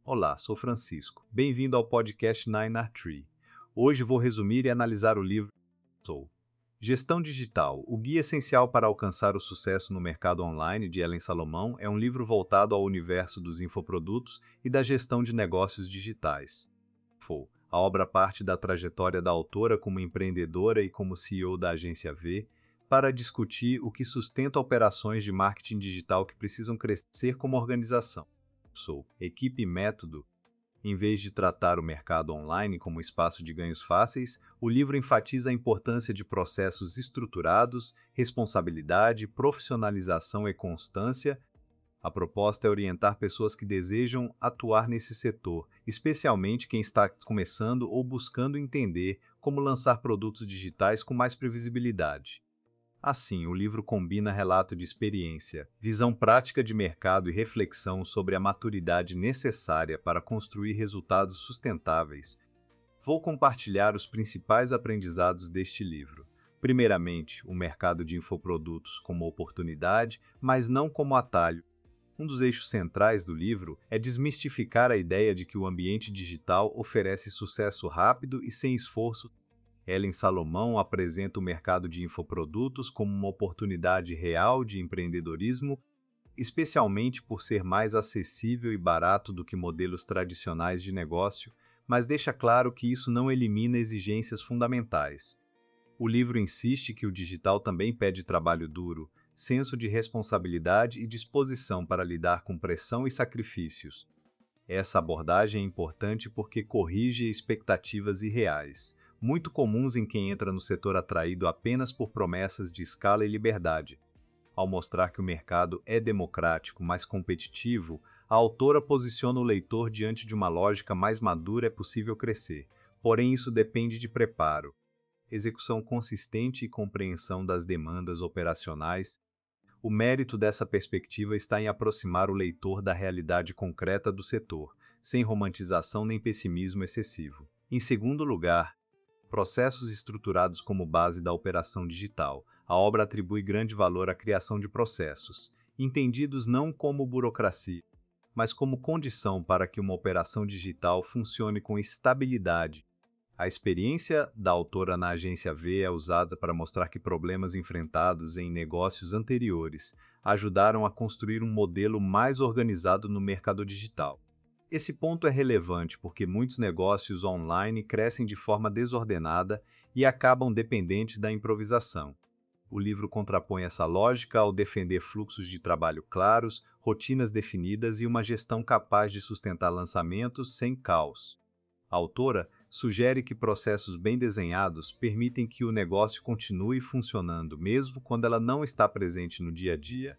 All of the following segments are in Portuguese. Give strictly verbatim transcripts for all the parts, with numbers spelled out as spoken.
Olá, sou Francisco. Bem-vindo ao podcast Nine R Tree. Hoje vou resumir e analisar o livro Sou. Gestão Digital, o guia essencial para alcançar o sucesso no mercado online de Ellen Salomão é um livro voltado ao universo dos infoprodutos e da gestão de negócios digitais. Fo. A obra parte da trajetória da autora como empreendedora e como C E O da agência V, para discutir o que sustenta operações de marketing digital que precisam crescer como organização. Sou. Equipe e método. Em vez de tratar o mercado online como espaço de ganhos fáceis, o livro enfatiza a importância de processos estruturados, responsabilidade, profissionalização e constância. A proposta é orientar pessoas que desejam atuar nesse setor, especialmente quem está começando ou buscando entender como lançar produtos digitais com mais previsibilidade. Assim, o livro combina relato de experiência, visão prática de mercado e reflexão sobre a maturidade necessária para construir resultados sustentáveis. Vou compartilhar os principais aprendizados deste livro. Primeiramente, o mercado de infoprodutos como oportunidade, mas não como atalho. Um dos eixos centrais do livro é desmistificar a ideia de que o ambiente digital oferece sucesso rápido e sem esforço. Ellen Salomão apresenta o mercado de infoprodutos como uma oportunidade real de empreendedorismo, especialmente por ser mais acessível e barato do que modelos tradicionais de negócio, mas deixa claro que isso não elimina exigências fundamentais. O livro insiste que o digital também pede trabalho duro, senso de responsabilidade e disposição para lidar com pressão e sacrifícios. Essa abordagem é importante porque corrige expectativas irreais, muito comuns em quem entra no setor atraído apenas por promessas de escala e liberdade. Ao mostrar que o mercado é democrático, mas competitivo, a autora posiciona o leitor diante de uma lógica mais madura. É possível crescer, porém isso depende de preparo, execução consistente e compreensão das demandas operacionais. O mérito dessa perspectiva está em aproximar o leitor da realidade concreta do setor, sem romantização nem pessimismo excessivo. Em segundo lugar, processos estruturados como base da operação digital. A obra atribui grande valor à criação de processos, entendidos não como burocracia, mas como condição para que uma operação digital funcione com estabilidade. A experiência da autora na agência V é usada para mostrar que problemas enfrentados em negócios anteriores ajudaram a construir um modelo mais organizado no mercado digital. Esse ponto é relevante porque muitos negócios online crescem de forma desordenada e acabam dependentes da improvisação. O livro contrapõe essa lógica ao defender fluxos de trabalho claros, rotinas definidas e uma gestão capaz de sustentar lançamentos sem caos. A autora sugere que processos bem desenhados permitem que o negócio continue funcionando, mesmo quando ela não está presente no dia a dia.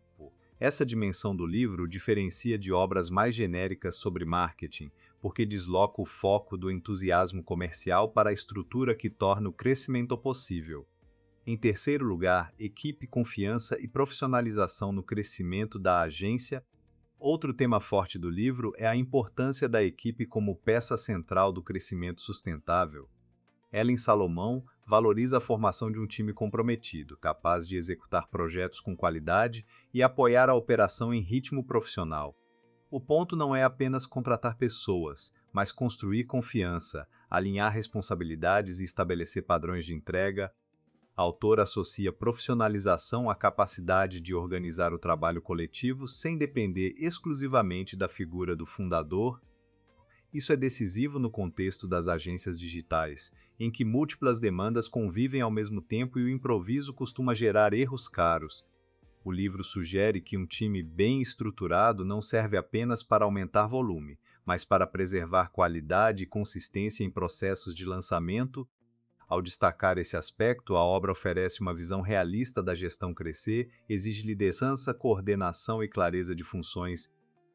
Essa dimensão do livro diferencia de obras mais genéricas sobre marketing, porque desloca o foco do entusiasmo comercial para a estrutura que torna o crescimento possível. Em terceiro lugar, equipe, confiança e profissionalização no crescimento da agência. Outro tema forte do livro é a importância da equipe como peça central do crescimento sustentável. Ellen Salomão valoriza a formação de um time comprometido, capaz de executar projetos com qualidade e apoiar a operação em ritmo profissional. O ponto não é apenas contratar pessoas, mas construir confiança, alinhar responsabilidades e estabelecer padrões de entrega. A autora associa profissionalização à capacidade de organizar o trabalho coletivo sem depender exclusivamente da figura do fundador. Isso é decisivo no contexto das agências digitais, em que múltiplas demandas convivem ao mesmo tempo e o improviso costuma gerar erros caros. O livro sugere que um time bem estruturado não serve apenas para aumentar volume, mas para preservar qualidade e consistência em processos de lançamento. Ao destacar esse aspecto, a obra oferece uma visão realista da gestão crescer, exige liderança, coordenação e clareza de funções.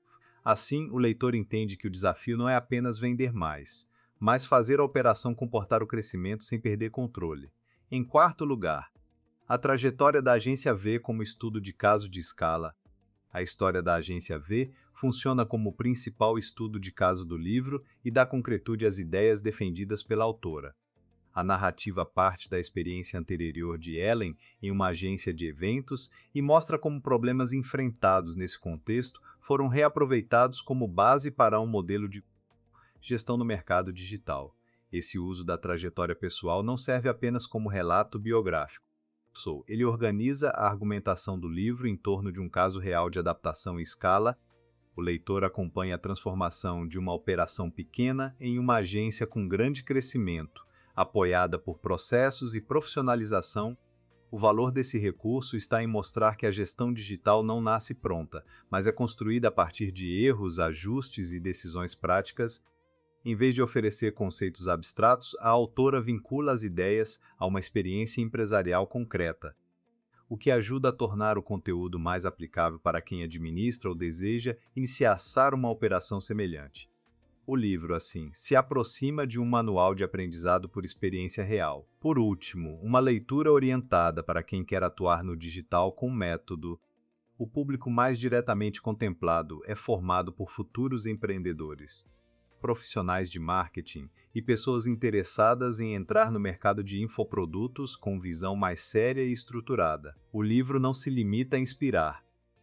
Assim, o leitor entende que o desafio não é apenas vender mais, mas fazer a operação comportar o crescimento sem perder controle. Em quarto lugar, a trajetória da agência V como estudo de caso de escala. A história da agência V funciona como o principal estudo de caso do livro e dá concretude às ideias defendidas pela autora. A narrativa parte da experiência anterior de Ellen em uma agência de eventos e mostra como problemas enfrentados nesse contexto foram reaproveitados como base para um modelo de gestão no mercado digital. Esse uso da trajetória pessoal não serve apenas como relato biográfico. Ele organiza a argumentação do livro em torno de um caso real de adaptação em escala. O leitor acompanha a transformação de uma operação pequena em uma agência com grande crescimento, apoiada por processos e profissionalização. O valor desse recurso está em mostrar que a gestão digital não nasce pronta, mas é construída a partir de erros, ajustes e decisões práticas. Em vez de oferecer conceitos abstratos, a autora vincula as ideias a uma experiência empresarial concreta, o que ajuda a tornar o conteúdo mais aplicável para quem administra ou deseja iniciar uma operação semelhante. O livro, assim, se aproxima de um manual de aprendizado por experiência real. Por último, uma leitura orientada para quem quer atuar no digital com método. O público mais diretamente contemplado é formado por futuros empreendedores, profissionais de marketing e pessoas interessadas em entrar no mercado de infoprodutos com visão mais séria e estruturada. O livro não se limita a inspirar.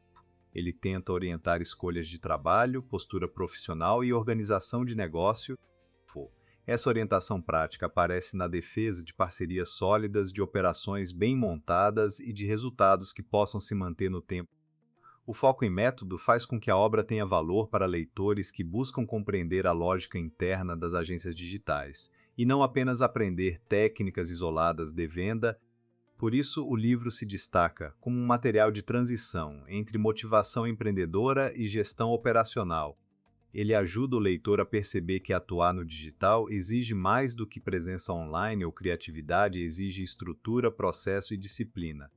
Ele tenta orientar escolhas de trabalho, postura profissional e organização de negócio. Essa orientação prática aparece na defesa de parcerias sólidas, de operações bem montadas e de resultados que possam se manter no tempo. O foco em método faz com que a obra tenha valor para leitores que buscam compreender a lógica interna das agências digitais, e não apenas aprender técnicas isoladas de venda. Por isso, o livro se destaca como um material de transição entre motivação empreendedora e gestão operacional. Ele ajuda o leitor a perceber que atuar no digital exige mais do que presença online ou criatividade, exige estrutura, processo e disciplina.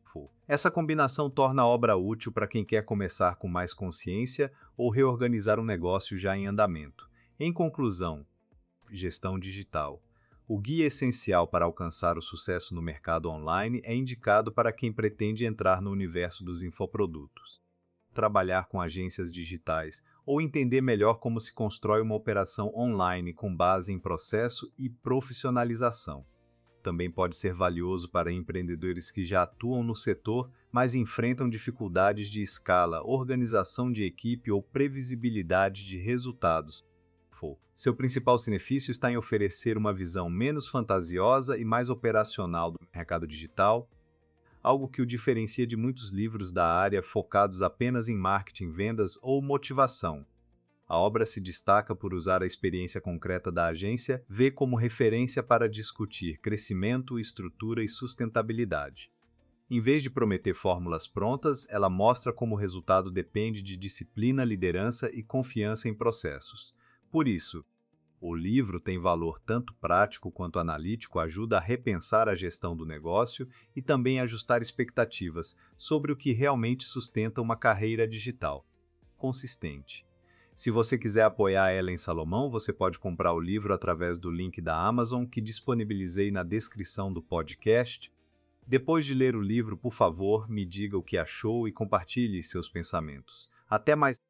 Essa combinação torna a obra útil para quem quer começar com mais consciência ou reorganizar um negócio já em andamento. Em conclusão, gestão digital. O guia essencial para alcançar o sucesso no mercado online é indicado para quem pretende entrar no universo dos infoprodutos, trabalhar com agências digitais ou entender melhor como se constrói uma operação online com base em processo e profissionalização. Também pode ser valioso para empreendedores que já atuam no setor, mas enfrentam dificuldades de escala, organização de equipe ou previsibilidade de resultados. Seu principal benefício está em oferecer uma visão menos fantasiosa e mais operacional do mercado digital, algo que o diferencia de muitos livros da área focados apenas em marketing, vendas ou motivação. A obra se destaca por usar a experiência concreta da agência, vê como referência para discutir crescimento, estrutura e sustentabilidade. Em vez de prometer fórmulas prontas, ela mostra como o resultado depende de disciplina, liderança e confiança em processos. Por isso, o livro tem valor tanto prático quanto analítico, ajuda a repensar a gestão do negócio e também a ajustar expectativas sobre o que realmente sustenta uma carreira digital consistente. Se você quiser apoiar Ellen Salomão, você pode comprar o livro através do link da Amazon que disponibilizei na descrição do podcast. Depois de ler o livro, por favor, me diga o que achou e compartilhe seus pensamentos. Até mais!